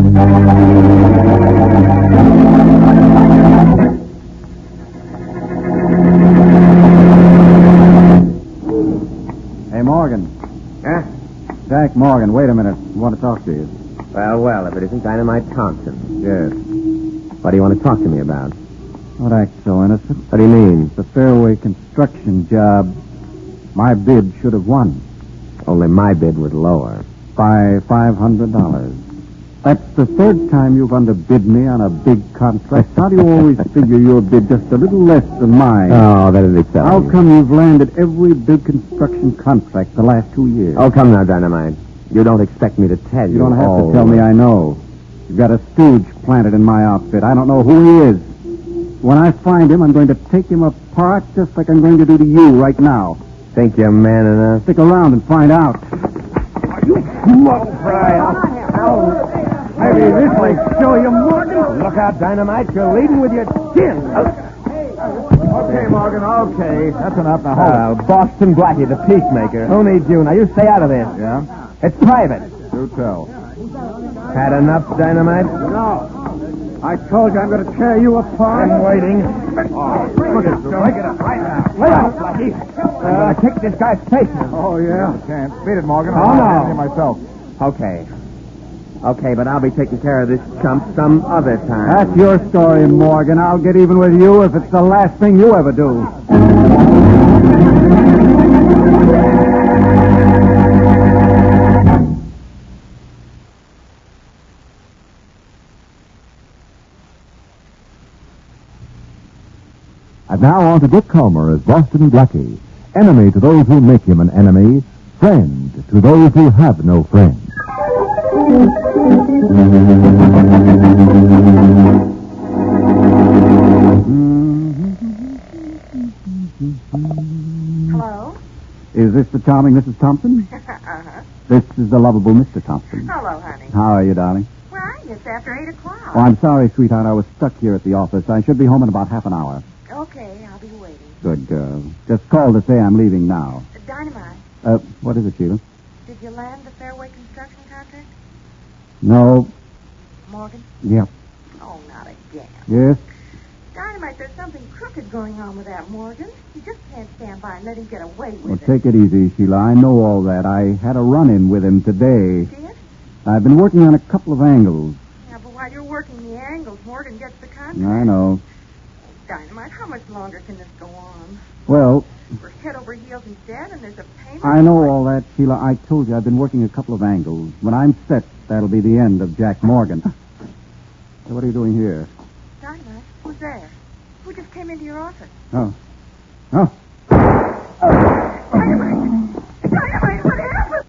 Hey, Morgan. Huh? Jack Morgan, wait a minute. I want to talk to you. Well, if it isn't Dynamite Thompson. Yes. What do you want to talk to me about? Don't act so innocent. What do you mean? The Fairway construction job, my bid should have won. Only my bid was lower. By $500. That's the third time you've underbid me on a big contract. How do you always figure your bid just a little less than mine? Oh, that is exciting. How come you've landed every big construction contract the last 2 years? Oh, come now, Dynamite. You don't expect me to tell you. You don't have to tell me, I know. You've got a stooge planted in my outfit. I don't know who he is. When I find him, I'm going to take him apart just like I'm going to do to you right now. Think you're man enough? Stick around and find out. You slow fry. Maybe this will show you, Morgan. Look out, Dynamite. You're leading with your chin. Okay, Morgan, okay. That's enough. Now, hold Boston Blackie, the peacemaker. Who needs you? Now, you stay out of this. it. Yeah? It's private. Do tell. Had enough, Dynamite? No. I told you I'm going to tear you apart. I'm waiting. Oh, look at it. Break it up right now. Lay out, Blackie. I'm going to kick this guy's face. Oh, yeah? Can't. Beat it, Morgan. Oh, I'll no. handle it myself. Okay, but I'll be taking care of this chump some other time. That's your story, Morgan. I'll get even with you if it's the last thing you ever do. And now on to Dick Calmer as Boston Blackie. Enemy to those who make him an enemy. Friend to those who have no friend. Hello? Is this the charming Mrs. Thompson? Uh-huh. This is the lovable Mr. Thompson. Hello, honey. How are you, darling? Where are you? It's after 8 o'clock. Oh, I'm sorry, sweetheart. I was stuck here at the office. I should be home in about half an hour. Okay, I'll be waiting. Good girl. Just called to say I'm leaving now. Dynamite, What is it, Sheila? did you land the Fairway construction contract? No. Morgan? Yep. Oh, not again. Yes? Dynamite, there's something crooked going on with that Morgan. You just can't stand by and let him get away with Well, it. take it easy, Sheila. I know all that. I had a run-in with him today. Did? I've been working on a couple of angles. Yeah, but while you're working the angles, Morgan gets the contract. I know. Dynamite, how much longer can this go on? Well, We're head over heels in debt, and there's a payment. I know all that, Sheila. I told you I've been working a couple of angles. When I'm set, that'll be the end of Jack Morgan. So what are you doing here? Dynamite, who's there? Who just came into your office? Oh. Oh. Dynamite! Dynamite, what happened?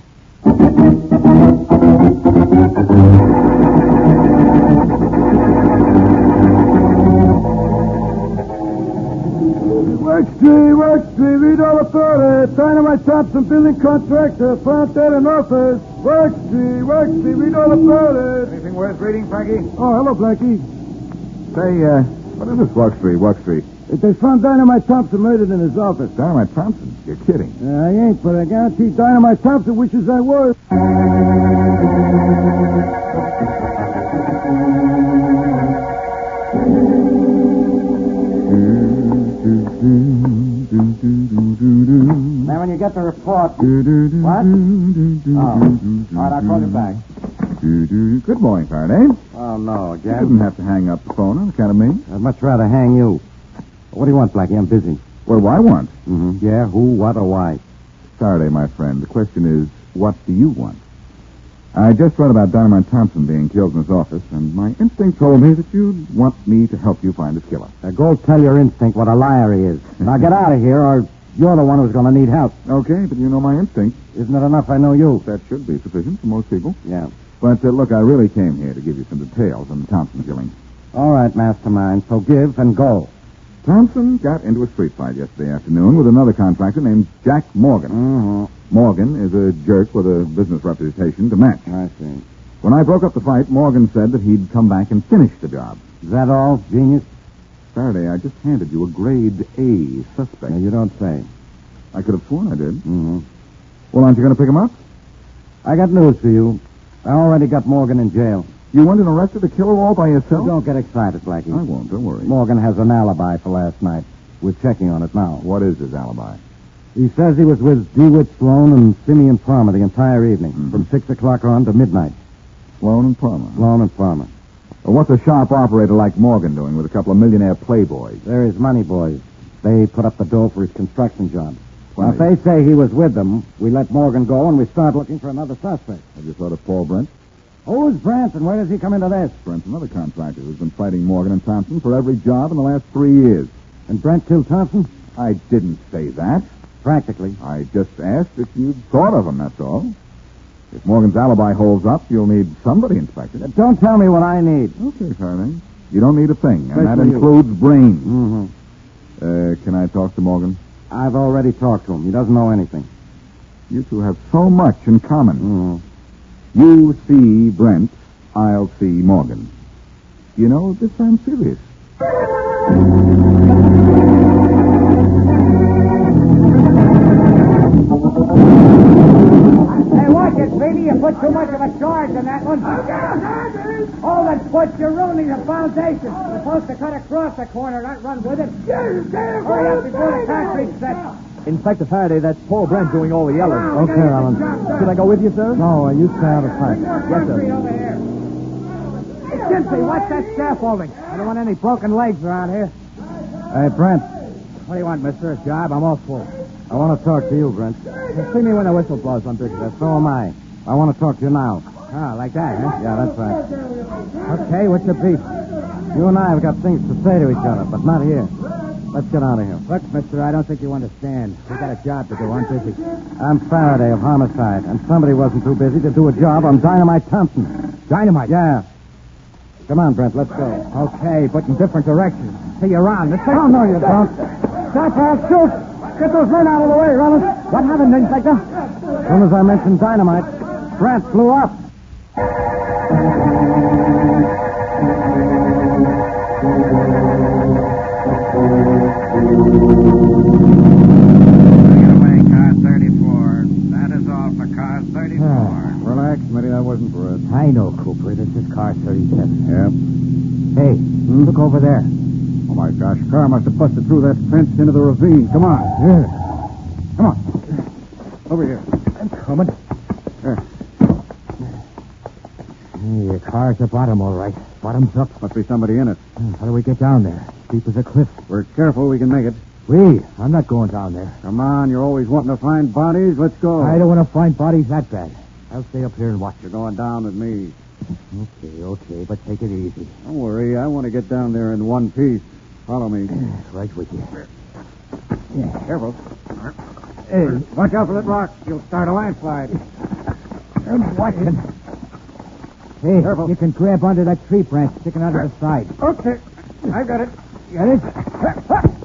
Work Street, read all about it. Dynamite Thompson, building contractor, front there in office. Work Street, read all about it. Anything worth reading, Frankie? Oh, hello, Blackie. Say, what is this Walk Street? They found Dynamite Thompson murdered in his office. Dynamite Thompson? You're kidding. I ain't, but I guarantee Dynamite Thompson wishes I was. Now, when you get the report... What? Oh. All right, I'll call you back. Good morning, Faraday. Oh, no, You again? didn't have to hang up the phone on account of me. I'd much rather hang you. What do you want, Blackie? I'm busy. What do I want? Mm-hmm. Yeah, who, what, or why? Faraday, my friend, the question is, what do you want? I just read about Dynamite Thompson being killed in his office, and my instinct told me that you'd want me to help you find his killer. Go tell your instinct what a liar he is. Now get out of here, or you're the one who's going to need help. Okay, but you know my instinct. Isn't it enough I know you? That should be sufficient for most people. Yeah. But, look, I really came here to give you some details on the Thompson killing. All right, mastermind. So give and go. Thompson got into a street fight yesterday afternoon with another contractor named Jack Morgan. Mm-hmm. Morgan is a jerk with a business reputation to match. I see. When I broke up the fight, Morgan said that he'd come back and finish the job. Is that all, genius? Faraday, I just handed you a grade A suspect. No, you don't say. I could have sworn I did. Mm-hmm. Well, aren't you going to pick him up? I got news for you. I already got Morgan in jail. You went and arrested the killer all by yourself? Don't get excited, Blackie. I won't, don't worry. Morgan has an alibi for last night. We're checking on it now. What is his alibi? He says he was with DeWitt Sloan and Simeon Palmer the entire evening, from 6 o'clock on to midnight. Sloan and Palmer. Sloan and Palmer. Well, what's a sharp operator like Morgan doing with a couple of millionaire playboys? They're his money boys. They put up the dough for his construction job. Now, if Funny. they say he was with them, we let Morgan go and we start looking for another suspect. Have you thought of Paul Brent? Who's Brent and where does he come into this? Brent's another contractor who's been fighting Morgan and Thompson for every job in the last 3 years. And Brent killed Thompson? I didn't say that. Practically. I just asked if you'd thought of him, that's all. If Morgan's alibi holds up, you'll need somebody, Inspector. Don't tell me what I need. Okay, Faraday. You don't need a thing, and that Especially you. includes brains. Mm-hmm. Can I talk to Morgan? I've already talked to him. He doesn't know anything. You two have so much in common. Mm-hmm. You see Brent, I'll see Morgan. You know, this I'm serious. Hey, watch it, Speedy. You put too much of a charge in that one. Hold it, Butch. You're ruining the foundation. You're supposed to cut across the corner, not run with it. Hurry up before the concrete sets. Inspector Faraday, that's Paul Brent doing all the yelling. Okay, Alan. Should I go with you, sir? No, you stay out of sight. Yes, sir. Over here. Hey, Simpson, what's that scaffolding? I don't want any broken legs around here. Hey, Brent, What do you want, mister? A job? I'm all full. I want to talk to you, Brent. See me when the whistle blows. I'm busy. So am I. I want to talk to you now. Ah, like that, huh? Yeah, that's right. Okay, what's the beef? You and I have got things to say to each other, but not here. Let's get out of here. Look, mister, I don't think you understand. We got a job to do. I'm busy. I'm Faraday of Homicide, and somebody wasn't too busy to do a job on Dynamite Thompson. Dynamite? Yeah. Come on, Brent, let's go. Okay, but in different directions. See you around. Oh, no, you don't. Stop or shoot. Get those men out of the way, Rollins. What happened, Inspector? As soon as I mentioned Dynamite, Brent flew up. Bring it away, car 34. That is all for car 34. Relax, Mitty, that wasn't for us. I know, Cooper. This is car 37. Yep. Hey, look over there. Oh, my gosh, car must have busted through that fence into the ravine. Come on. Yeah. Come on. Over here. I'm coming. There. Hey, your car's the bottom, all right. Bottom's up. Must be somebody in it. How do we get down there? Steep as a cliff. We're careful we can make it. I'm not going down there. Come on, you're always wanting to find bodies. Let's go. I don't want to find bodies that bad. I'll stay up here and watch. You're going down with me. Okay, but take it easy. Don't worry, I want to get down there in one piece. Follow me. Right with you. Careful. Hey, watch out for that rock. You'll start a landslide. I'm watching. Hey, Careful. you can grab onto that tree branch sticking out of the side. Okay, I got it. Get it?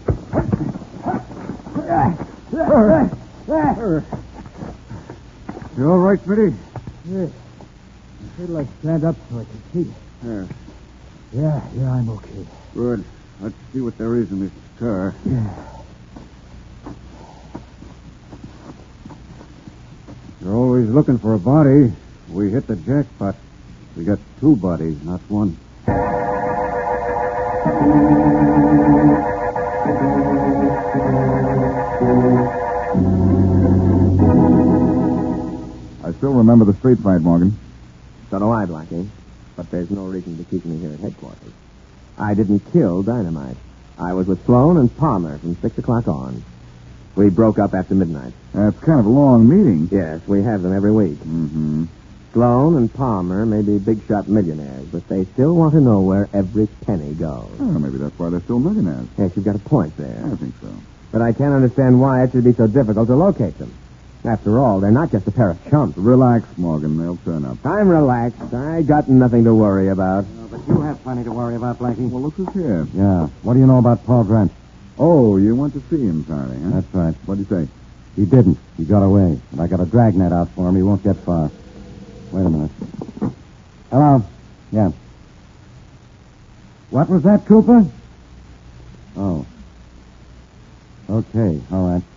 You all right, Smitty? Wait till I stand up so I can see. There. Yeah, I'm okay. Good. Let's see what there is in this car. You're always looking for a body. We hit the jackpot. We got two bodies, not one. I still remember the street fight, Morgan. So do I, Blackie. But there's no reason to keep me here at headquarters. I didn't kill Dynamite. I was with Sloan and Palmer from 6 o'clock on. We broke up after midnight. That's kind of a long meeting. Yes, we have them every week. Mm-hmm. Sloan and Palmer may be big-shot millionaires, but they still want to know where every penny goes. Well, maybe that's why they're still millionaires. Yes, you've got a point there. I think so. But I can't understand why it should be so difficult to locate them. After all, they're not just a pair of chumps. Relax, Morgan. They'll turn up. I'm relaxed. I got nothing to worry about. But you have plenty to worry about, Blackie. Well, look who's here. Yeah. What do you know about Paul Brent? Oh, you went to see him, Faraday, huh? That's right. What'd he say? He didn't. He got away. And I got a dragnet out for him. He won't get far. Wait a minute. Hello? Yeah. What was that, Cooper? Oh. Okay, all right.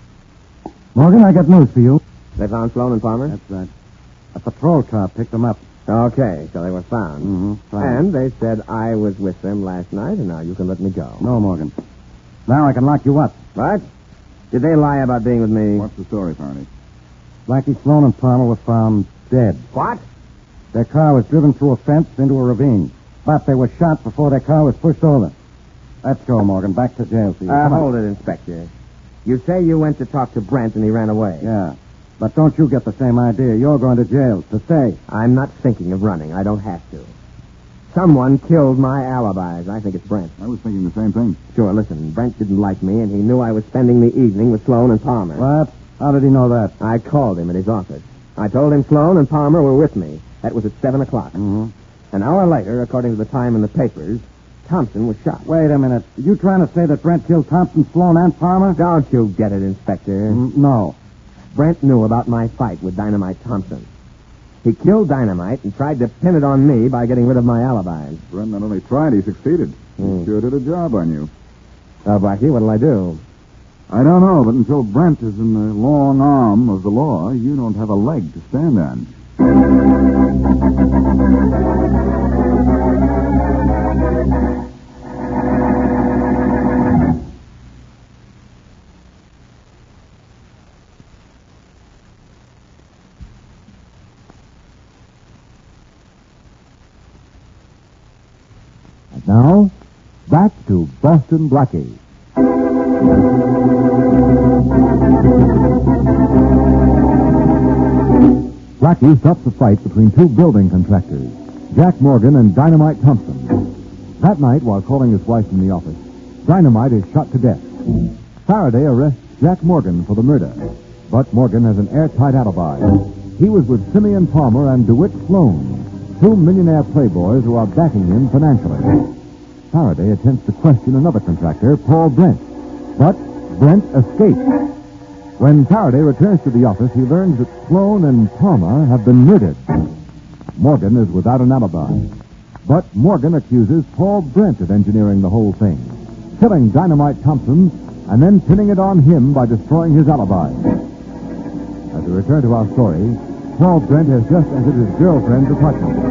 Morgan, I got news for you. They found Sloan and Palmer? That's right. A patrol car picked them up. Okay, so they were found. Mm-hmm. And they said I was with them last night, and now you can let me go. No, Morgan. Now I can lock you up. What? Did they lie about being with me? What's the story, Faraday? Blackie, Sloan, and Palmer were found dead. What? Their car was driven through a fence into a ravine. But they were shot before their car was pushed over. Let's go, Morgan. Back to jail for you. Come on. Hold it, Inspector. You say you went to talk to Brent and he ran away. Yeah. But don't you get the same idea. You're going to jail to stay. I'm not thinking of running. I don't have to. Someone killed my alibis. I think it's Brent. I was thinking the same thing. Sure, listen. Brent didn't like me, and he knew I was spending the evening with Sloan and Palmer. What? How did he know that? I called him at his office. I told him Sloan and Palmer were with me. That was at 7 o'clock. Mm-hmm. An hour later, according to the time in the papers, Thompson was shot. Wait a minute. Are you trying to say that Brent killed Thompson, Sloan, and Palmer? Don't you get it, Inspector? No. Brent knew about my fight with Dynamite Thompson. He killed Dynamite and tried to pin it on me by getting rid of my alibis. Brent not only tried, he succeeded. He sure did a job on you. Blackie, what'll I do? I don't know, but until Brent is in the long arm of the law, you don't have a leg to stand on. And now, back to Boston Blackie. Blackie stops a fight between two building contractors, Jack Morgan and Dynamite Thompson. That night, while calling his wife from the office, Dynamite is shot to death. Faraday arrests Jack Morgan for the murder, but Morgan has an airtight alibi. He was with Simeon Palmer and DeWitt Sloan, two millionaire playboys who are backing him financially. Faraday attempts to question another contractor, Paul Brent, but Brent escapes. When Faraday returns to the office, he learns that Sloan and Palmer have been murdered. Morgan is without an alibi, but Morgan accuses Paul Brent of engineering the whole thing, killing Dynamite Thompson and then pinning it on him by destroying his alibi. As we return to our story, Paul Brent has just entered his girlfriend's apartment.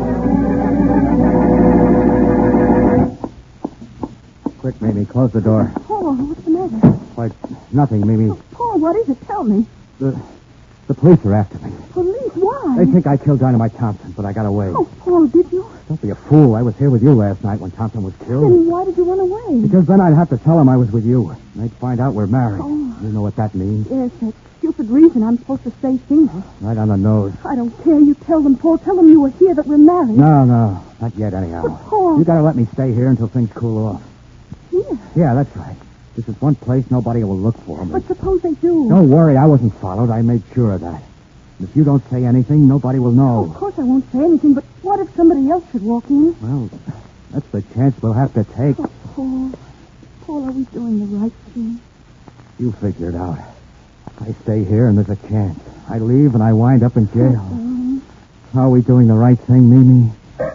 Quick, Mimi. Close the door. Paul, what's the matter? Why, nothing, Mimi. Oh, Paul, what is it? Tell me. The police are after me. Police? Why? They think I killed Dynamite Thompson, but I got away. Oh, Paul, did you? Don't be a fool. I was here with you last night when Thompson was killed. Then why did you run away? Because then I'd have to tell them I was with you. And they'd find out we're married. Oh. You know what that means? Yes, that stupid reason I'm supposed to stay single. Right on the nose. I don't care. You tell them, Paul. Tell them you were here, that we're married. No, not yet anyhow. But, Paul... You gotta let me stay here until things cool off. Here? Yeah, that's right. This is one place nobody will look for me. But suppose they do. Don't worry, I wasn't followed. I made sure of that. And if you don't say anything, nobody will know. Of course I won't say anything, but what if somebody else should walk in? Well, that's the chance we'll have to take. Oh, Paul. Paul, are we doing the right thing? You figure it out. I stay here and there's a chance. I leave and I wind up in jail. How are we doing the right thing, Mimi?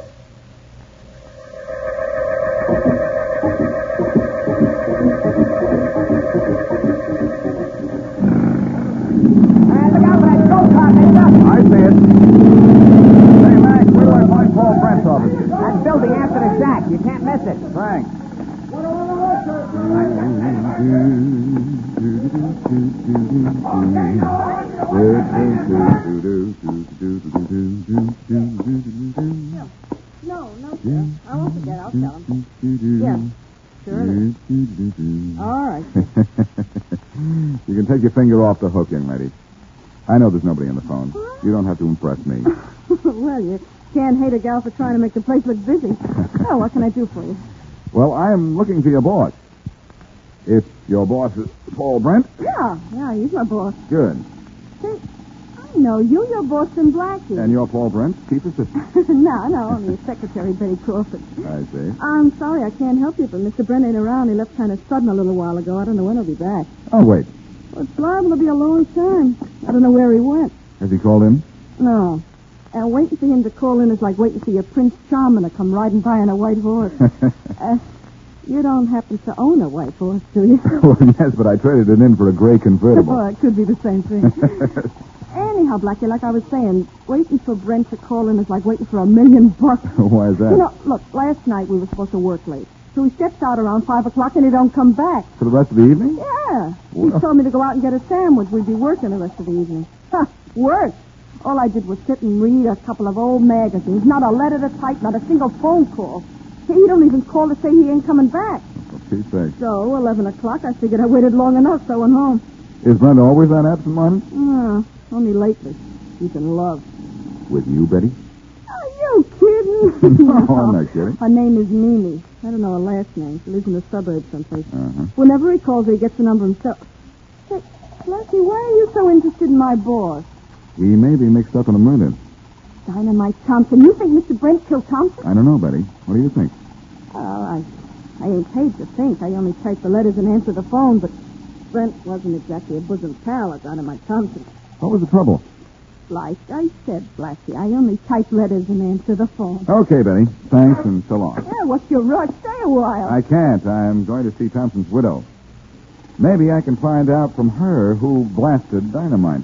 I see it. Say, Max, where do I find Paul Brent's office? That building after the shack. You can't miss it. Thanks. No, sir. I won't forget. I'll tell him. Yeah. Sure it is. All right. You can take your finger off the hook, young lady. I know there's nobody on the phone. You don't have to impress me. Well, you can't hate a gal for trying to make the place look busy. Oh, what can I do for you? Well, I'm looking for your boss. If your boss is Paul Brent, Yeah, he's my boss. good. Say, I know you. You're Boston Blackie. And you're Paul Brent, chief assistant. No, only Secretary Betty Crawford. I see. I'm sorry I can't help you, but Mr. Brent ain't around. He left kind of sudden a little while ago. I don't know when he'll be back. Oh, wait. Well, it's liable to be a long time. I don't know where he went. Has he called in? No. And waiting for him to call in is like waiting for your Prince Charming to come riding by on a white horse. You don't happen to own a white horse, do you? Well, yes, but I traded it in for a gray convertible. Well, it could be the same thing. Anyhow, Blackie, like I was saying, waiting for Brent to call in is like waiting for $1 million. Why is that? You know, look, last night we were supposed to work late. So he steps out around 5 o'clock and he don't come back. For the rest of the evening? Yeah. Well. He told me to go out and get a sandwich. We'd be working the rest of the evening. Ha! Work? All I did was sit and read a couple of old magazines. Not a letter to type, not a single phone call. He don't even call to say he ain't coming back. For Pete's sake. So, 11 o'clock, I figured I waited long enough, so I went home. Is Brent always that absent-minded? Only lately. He's in love. With you, Betty? Are you kidding? No, I'm not kidding. Her name is Mimi. I don't know her last name. She lives in the suburbs someplace. Uh-huh. Whenever he calls her, he gets the number himself. Say, Blackie, why are you so interested in my boss? He may be mixed up in a murder. Dynamite Thompson. You think Mr. Brent killed Thompson? I don't know, Betty. What do you think? Well, I ain't paid to think. I only type the letters and answer the phone, but Brent wasn't exactly a bosom pal of Dynamite Thompson. What was the trouble? Like I said, Blackie, I only type letters and answer the phone. Okay, Betty. Thanks, and so long. Yeah, what's your rush? Stay a while. I can't. I'm going to see Thompson's widow. Maybe I can find out from her who blasted Dynamite.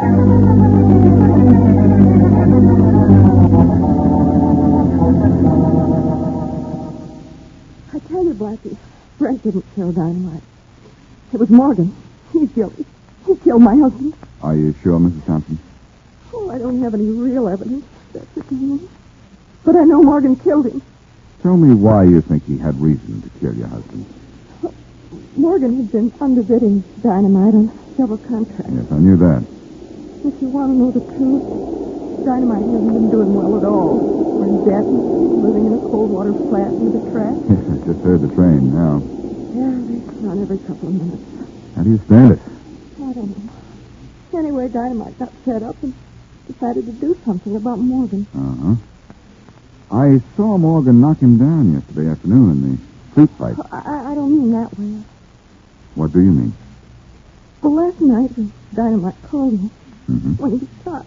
I tell you, Blackie, Brent didn't kill Dynamite. It was Morgan. He's guilty. He killed my husband. Are you sure, Mrs. Thompson? Oh, I don't have any real evidence. That's the thing. But I know Morgan killed him. Tell me why you think he had reason to kill your husband. Morgan had been underbidding Dynamite on several contracts. Yes, I knew that. If you want to know the truth, Dynamite hasn't been doing well at all. We're in debt, living in a cold water flat with a track. Yes, I just heard the train now. Yeah, they run every couple of minutes. How do you stand it? I don't know. Anyway, Dynamite got fed up and decided to do something about Morgan. Uh-huh. I saw Morgan knock him down yesterday afternoon in the street fight. I don't mean that way. What do you mean? Well, last night when Dynamite called me, Mm-hmm. when he was shot,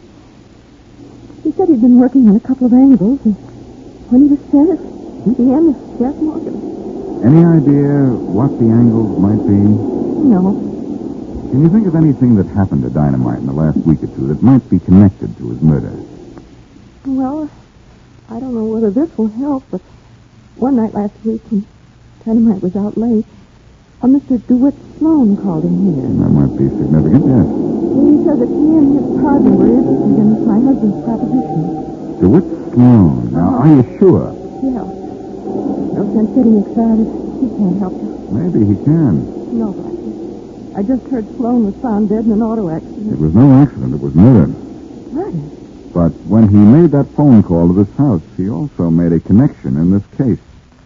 he said he'd been working on a couple of angles, and when he was finished, he began to Jack Morgan. Any idea what the angles might be? No. Can you think of anything that happened to Dynamite in the last week or two that might be connected to his murder? Well, I don't know whether this will help, but one night last week when Dynamite was out late, a Mr. DeWitt Sloan called him here. That might be significant, yes. He said that he and his partner were interested in my husband's proposition. DeWitt Sloan. Now, are you sure? Yeah. No sense getting excited. He can't help you. Maybe he can. No, Blackie. I just heard Sloan was found dead in an auto accident. It was no accident. It was murder. Murder? But when he made that phone call to this house, he also made a connection in this case.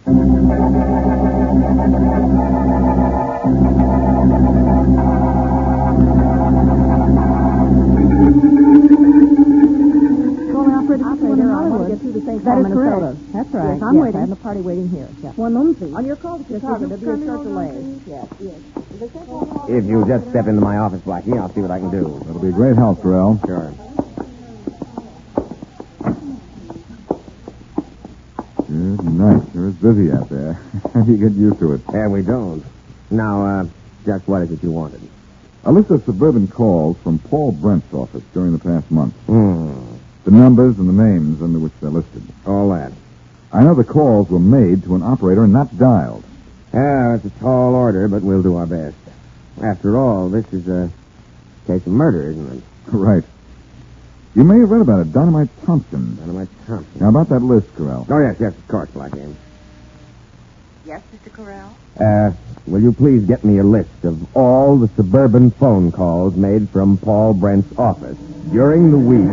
That is correct. That's right. Yes, I'm waiting. I have a party waiting here. Yes. One moment, please. On your call to Chicago, there'll be a short delay. Yes. If you just step into my office, Blackie, I'll see what I can do. That'll be a great help, Corral. Sure. Good night. Sure is busy out there. How do you get used to it? Yeah, we don't. Now, just what is it you wanted? A list of suburban calls from Paul Brent's office during the past month. The numbers and the names under which they're listed. All that. I know the calls were made to an operator and not dialed. Yeah, it's a tall order, but we'll do our best. After all, this is a case of murder, isn't it? Right. You may have read about it, Dynamite Thompson. Dynamite Thompson. Now, about that list, Corral. Oh, yes, of course, Blackie. Yes, Mr. Corral? Will you please get me a list of all the suburban phone calls made from Paul Brent's office during the week?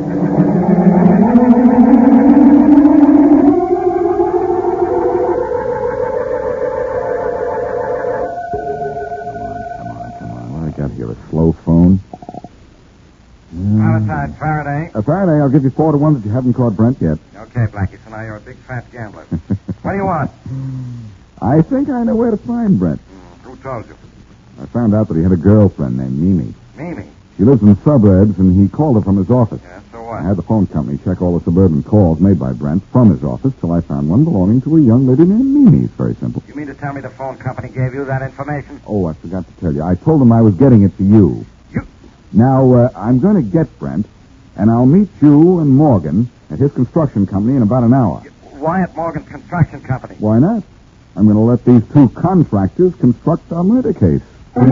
Come on. What I got here? A slow phone? Outside, Faraday. Faraday, I'll give you 4 to 1 that you haven't caught Brent yet. Okay, Blackie, so now you're a big fat gambler. What do you want? I think I know where to find Brent. Who told you? I found out that he had a girlfriend named Mimi. Mimi. She lives in the suburbs, and he called her from his office. Yeah, so I what? had the phone company check all the suburban calls made by Brent from his office till I found one belonging to a young lady named Mimi. It's very simple. You mean to tell me the phone company gave you that information? Oh, I forgot to tell you. I told them I was getting it to you. Now, I'm going to get Brent, and I'll meet you and Morgan at his construction company in about an hour. Why at Morgan's Construction Company? Why not? I'm going to let these two contractors construct our murder case.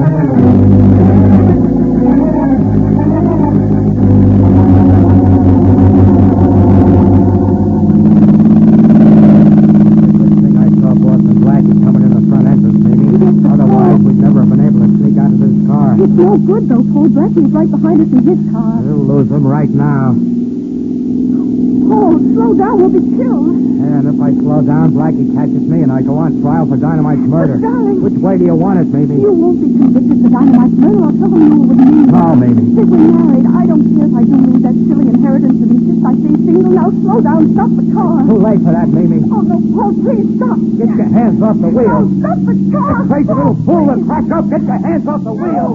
It's no good, though, Paul. Blackie's right behind us in his car. We'll lose him right now. Paul, slow down. We'll be killed. And if I slow down, Blackie catches me and I go on trial for Dynamite's murder. But, darling... Which way do you want it, Mimi? You won't be convicted for Dynamite's murder. I'll tell them you were with me. How, Mimi? If we're married, I don't care if I do lose that silly inheritance and insist I stay single. Now, slow down. Stop the car. Too late for that, Mimi. Oh, no, Paul, please stop. Get your hands off the wheel. No, stop the car. You crazy little fool that cracked up. Get your hands off the wheel.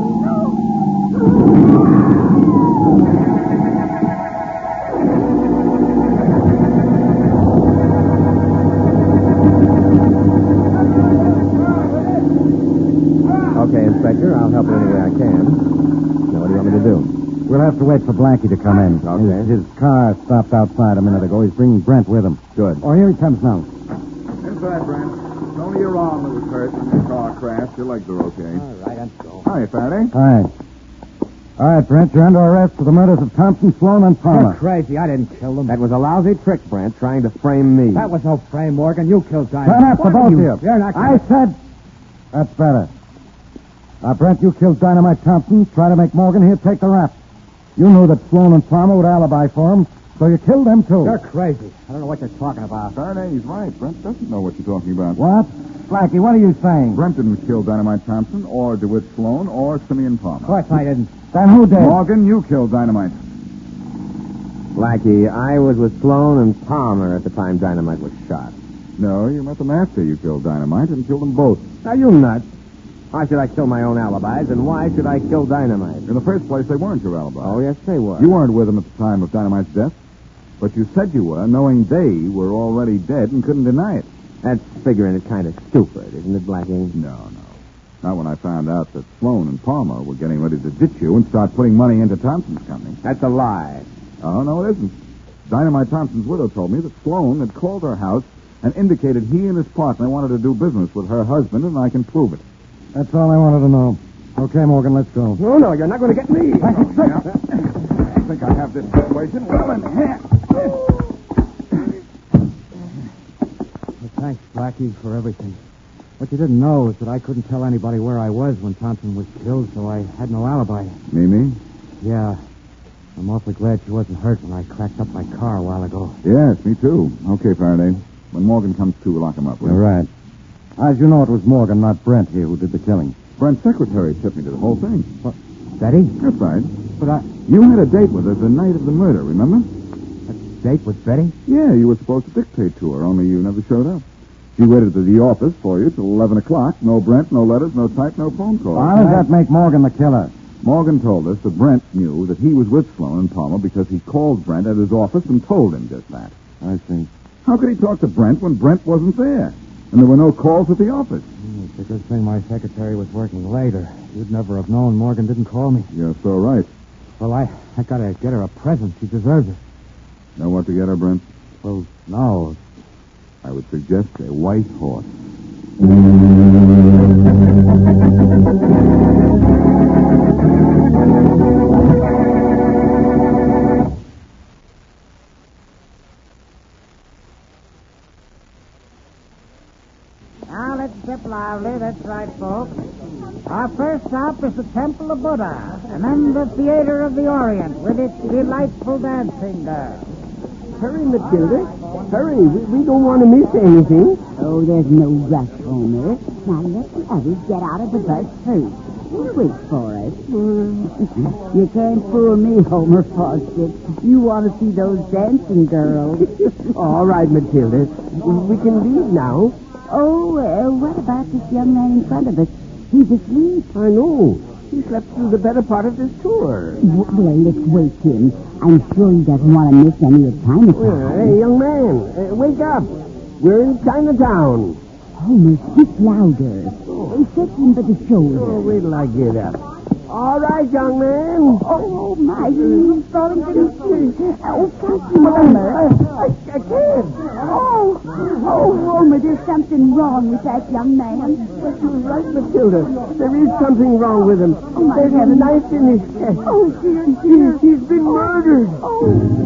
Okay, Inspector, I'll help you any way I can. Now, what do you want me to do? We'll have to wait for Blackie to come in. Okay. His car stopped outside a minute ago. He's bringing Brent with him. Good. Oh, here he comes now. Inside, Brent. It's only your arm that was hurt when your car crashed. Your legs are okay. All right, let's go. Hi, Faraday. Hi. All right, Brent, you're under arrest for the murders of Thompson, Sloan, and You're Palmer. crazy. I didn't kill them. That was a lousy trick, Brent, trying to frame me. That was no frame, Morgan. You killed Dynamite. Turn up, the What are both of you? you. You're not I said... That's better. Now, Brent, you killed Dynamite Thompson. Try to make Morgan here take the rap. You knew that Sloan and Palmer would alibi for him, so you killed them, too. You're crazy. I don't know what you're talking about. Faraday, he's right. Brent doesn't know what you're talking about. What? Blackie, what are you saying? Brent didn't kill Dynamite Thompson, or DeWitt Sloan, or Simeon Palmer. Of course I didn't. Then who did? Morgan, you killed Dynamite. Blackie, I was with Sloan and Palmer at the time Dynamite was shot. No, you met them after you killed Dynamite and killed them both. Are you nuts? Why should I kill my own alibis, and why should I kill Dynamite? In the first place, they weren't your alibi. Oh, yes, they were. You weren't with them at the time of Dynamite's death, but you said you were, knowing they were already dead and couldn't deny it. That's figuring it kind of stupid, isn't it, Blackie? No. Not when I found out that Sloan and Palmer were getting ready to ditch you and start putting money into Thompson's company. That's a lie. Oh, no, it isn't. Dynamite Thompson's widow told me that Sloan had called her house and indicated he and his partner wanted to do business with her husband, and I can prove it. That's all I wanted to know. Okay, Morgan, let's go. No, you're not going to get me. I think I have this situation well in hand. Thanks, Blackie, for everything. What you didn't know is that I couldn't tell anybody where I was when Thompson was killed, so I had no alibi. Mimi? Yeah. I'm awfully glad she wasn't hurt when I cracked up my car a while ago. Yes, me too. Okay, Faraday. When Morgan comes to, we'll lock him up. You're right. As you know, it was Morgan, not Brent, here who did the killing. Brent's secretary tipped me to the whole thing. What? Betty? That's right. But You had a date with her the night of the murder, remember? a date with Betty? Yeah, you were supposed to dictate to her, only you never showed up. She waited at the office for you till 11 o'clock. No Brent, no letters, no type, no phone calls. How does that make Morgan the killer? Morgan told us that Brent knew that he was with Sloan and Palmer because he called Brent at his office and told him just that. I see. How could he talk to Brent when Brent wasn't there? And there were no calls at the office. It's a good thing my secretary was working later. You'd never have known Morgan didn't call me. You're so right. Well, I gotta get her a present. She deserves it. Know what to get her, Brent? Well, no. I would suggest a white horse. Now let's sip lively. That's right, folks. Our first stop is the Temple of Buddha, and then the Theater of the Orient with its delightful dancing girls. Hurry, Matilda. Hurry. We don't want to miss anything. Oh, there's no rush, Homer. Now let the others get out of the bus first. We'll wait for us. You can't fool me, Homer Fawcett. You want to see those dancing girls. All right, Matilda. We can leave now. Oh, what about this young man in front of us? He's asleep. I know. He slept through the better part of this tour. Well, let's wake him. I'm sure he doesn't want to miss any of Chinatown. Hey, young man, wake up. We're in Chinatown. Homer, speak louder. Shake him by the shoulder. Oh, wait till I get up. All right, young man. Oh, my, he's falling to his feet. Oh, thank you, Homer. I can't. Oh, Homer, there's something wrong with that young man. But you're right, Matilda. There is something wrong with him. Oh, my There's a heavens. knife in his chest. Oh, dear. He's been murdered. Oh,